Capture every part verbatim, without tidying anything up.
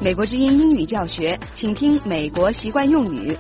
美国之音英语教学，请听美国习惯用语。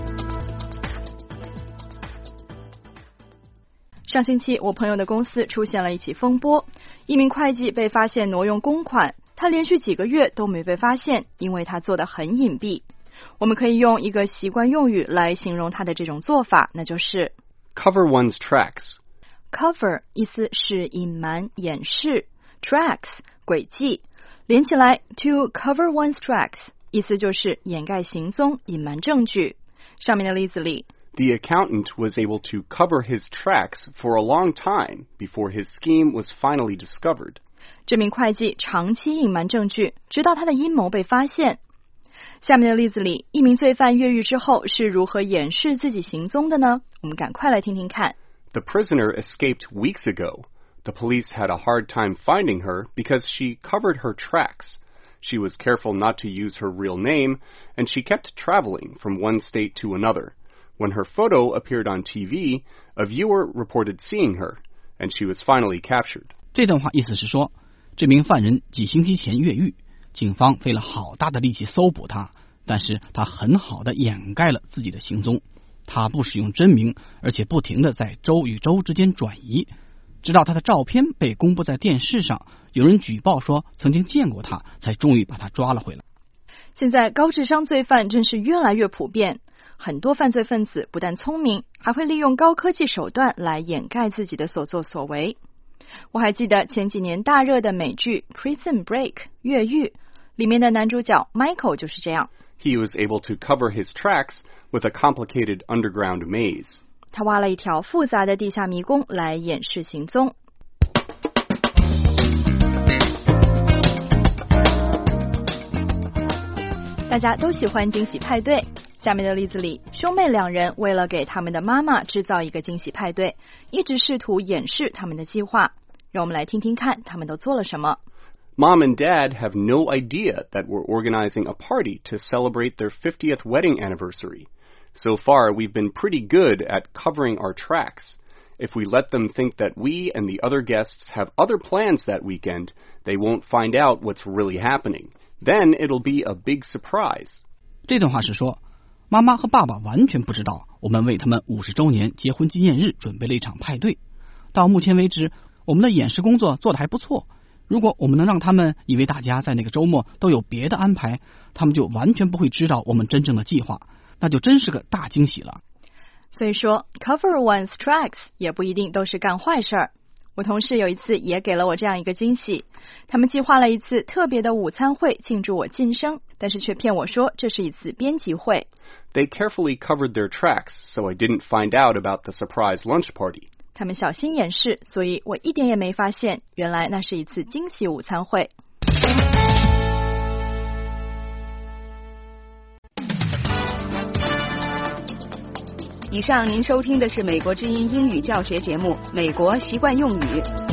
上星期，我朋友的公司出现了一起风波，一名会计被发现挪用公款，他连续几个月都没被发现，因为他做得很隐蔽。我们可以用一个习惯用语来形容他的这种做法，那就是 cover one's tracks。Cover 意思是隐瞒、掩饰 ，tracks 轨迹，连起来 to cover one's tracks 意思就是掩盖行踪、隐瞒证据。上面的例子里 ，The accountant was able to cover his tracks for a long time before his scheme was finally discovered. 这名会计长期隐瞒证据，直到他的阴谋被发现。下面的例子里，一名罪犯越狱之后是如何掩饰自己行踪的呢？我们赶快来听听看。 The prisoner escaped weeks ago. The police had a hard time finding her because she covered her tracks. She was careful not to use her real name, and she kept traveling from one state to another.When her photo appeared on T V, a viewer reported seeing her, and she was finally captured. 这段话意思是说，这名犯人几星期前越狱，警方费了好大的力气搜捕他，但是他很好的掩盖了自己的行踪。他不使用真名，而且不停的在州与州之间转移，直到他的照片被公布在电视上，有人举报说曾经见过他，才终于把他抓了回来。 现在高智商罪犯真是越来越普遍。很多犯罪分子不但聪明，还会利用高科技手段来掩盖自己的所作所为。我还记得前几年大热的美剧 Prison Break 越狱，里面的男主角 Michael 就是这样。 He was able to cover his tracks with a complicated underground maze. 他挖了一条复杂的地下迷宫来掩饰行踪。大家都喜欢惊喜派对。下面的例子里，兄妹两人为了给他们的妈妈制造一个惊喜派对，一直试图掩饰他们的计划。让我们来听听看他们都做了什么。 Mom and Dad have no idea that we're organizing a party to celebrate their fiftieth wedding anniversary. So far, we've been pretty good at covering our tracks. If we let them think that we and the other guests have other plans that weekend, they won't find out what's really happening. Then it'll be a big surprise. 这段话是说，妈妈和爸爸完全不知道我们为他们五十周年结婚纪念日准备了一场派对。到目前为止，我们的掩饰工作做得还不错。如果我们能让他们以为大家在那个周末都有别的安排，他们就完全不会知道我们真正的计划，那就真是个大惊喜了。 所以说 cover one's tracks 也不一定都是干坏事儿。我同事有一次也给了我这样一个惊喜，他们计划了一次特别的午餐会庆祝我晋升，但是却骗我说这是一次编辑会。 They carefully covered their tracks, so I didn't find out about the surprise lunch party. 他们小心掩饰，所以我一点也没发现，原来那是一次惊喜午餐会。以上您收听的是美国之音英语教学节目《美国习惯用语》。